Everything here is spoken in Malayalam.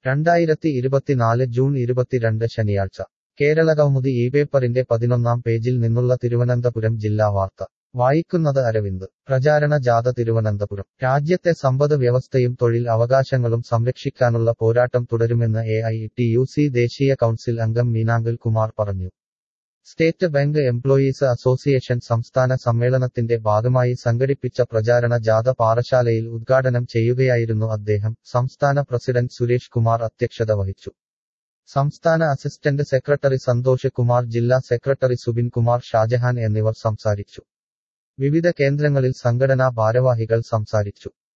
2024 ജൂൺ 22 ശനിയാഴ്ച കേരളകൗമുദി പേപ്പറിന്റെ 11-ാം പേജിൽ നിന്നുള്ള തിരുവനന്തപുരം ജില്ലാ വാർത്ത വായിക്കുന്നത് അരവിന്ദ്. പ്രചാരണ ജാഥ തിരുവനന്തപുരം. രാജ്യത്തെ സമ്പദ് വ്യവസ്ഥയും തൊഴിൽ അവകാശങ്ങളും സംരക്ഷിക്കാനുള്ള പോരാട്ടം തുടരുമെന്ന് AITUC ദേശീയ കൗൺസിൽ അംഗം മീനാങ്കൽ കുമാർ പറഞ്ഞു. സ്റ്റേറ്റ് ബാങ്ക് എംപ്ലോയീസ് അസോസിയേഷൻ സംസ്ഥാന സമ്മേളനത്തിന്റെ ഭാഗമായി സംഘടിപ്പിച്ച പ്രചാരണ ജാഥ പാറശാലയിൽ ഉദ്ഘാടനം ചെയ്യുകയായിരുന്നു അദ്ദേഹം. സംസ്ഥാന പ്രസിഡന്റ് സുരേഷ് കുമാർ അധ്യക്ഷത വഹിച്ചു. സംസ്ഥാന അസിസ്റ്റന്റ് സെക്രട്ടറി സന്തോഷ് കുമാർ, ജില്ലാ സെക്രട്ടറി സുബിൻ കുമാർ ഷാജഹാൻ എന്നിവർ സംസാരിച്ചു. വിവിധ കേന്ദ്രങ്ങളിൽ സംഘടനാ ഭാരവാഹികൾ സംസാരിച്ചു.